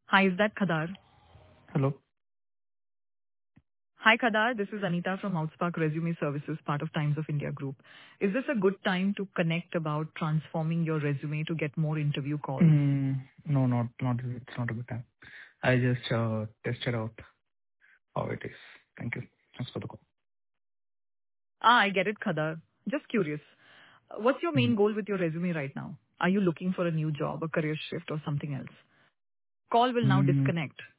Hi, is that Khadar? Hello. Hi, Khadar. This is Anita from Outspark Resume Services, part of Times of India Group. Is this a good time to connect about transforming your resume to get more interview calls? No, not. It's not a good time. I just tested out how it is. Thank you. Thanks for the call. I get it, Khadar. Just curious. What's your main goal with your resume right now? Are you looking for a new job, a career shift, or something else? Call will now Mm, disconnect.